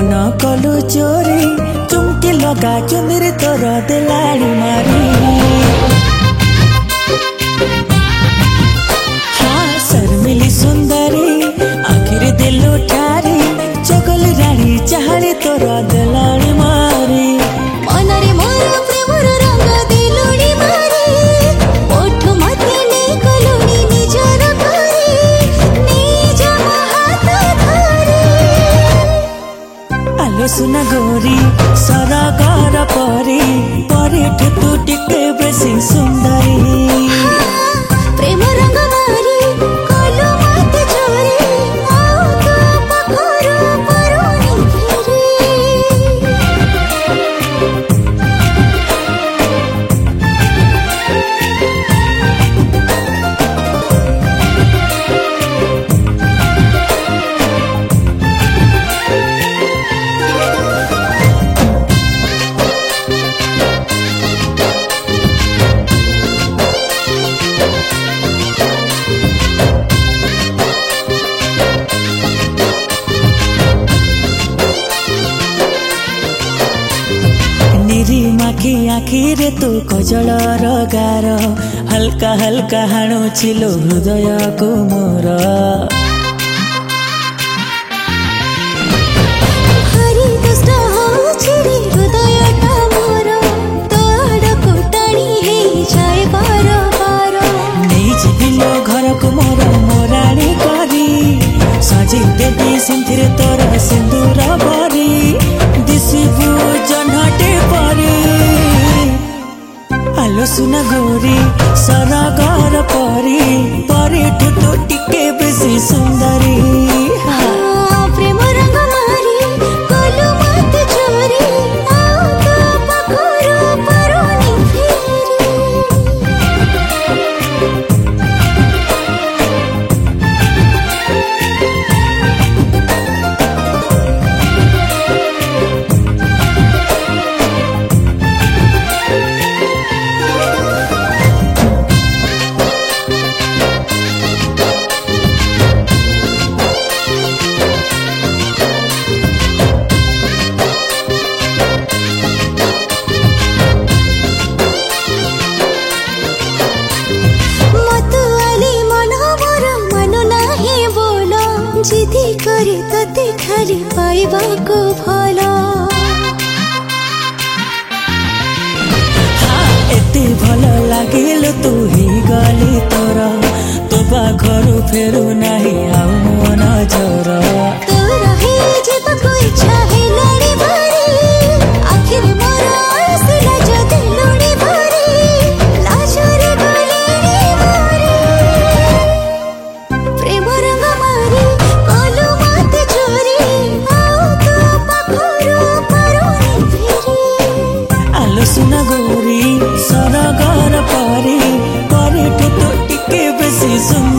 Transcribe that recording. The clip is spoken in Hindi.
मन कलु चोरी चुमकी लगा चुंदरी तोर दिलाड़ी मारी हाँ शर्मिली सुंदरी आखिर दिल ठारी चगल रानी चाहली तोर दिलाड़ी मारी मनरे मोर प्रेमर रंग दिलुड़ी मारी ओठ मते ने कलुनी निजर करी निज हाथ धरी आलो सुना गोरी सरगर परी परे तू टिके बेसी सुंदरी प्रेम रंग मारी कलु मते चोरी आओ तो पखरु परुनी फेरी माखी आखिरे तू कजल गार हल्का हल्का हाणुचिलो हृदय को मोर हरि दुष्ट होछि रे हृदयटा मोर तोड़ को टाणी हे जाय पार पार नहीं जिबिलो घर को मोर मोराणी करी सजी देवी सिंथिरे तोर सिंदूर भरी दिसिबु जनहटे परी आलो सुना गोरी सरगर परी परे तो टिके बेसी सुंदरी प्रेम रंग मारी कलु मते चोरी आओ तो पखरु परुनी फेरी जिदी करे तते खाली पाइबा को भला एते भल लागिल तू ही गली तोर तो बाघरू फेरू नाही आउ मन जोर तोर हे जेब को इच्छा है लड़ी भरी आखिर मोर आसिला जदि लड़ी भरी लाजरे गली भरी प्रेम रंग मारी कलु मते चोरी आओ तो पखरु परुनी फेरी आलो सुना गोरी सरगर परी परे तो टिके बेसी सुंदर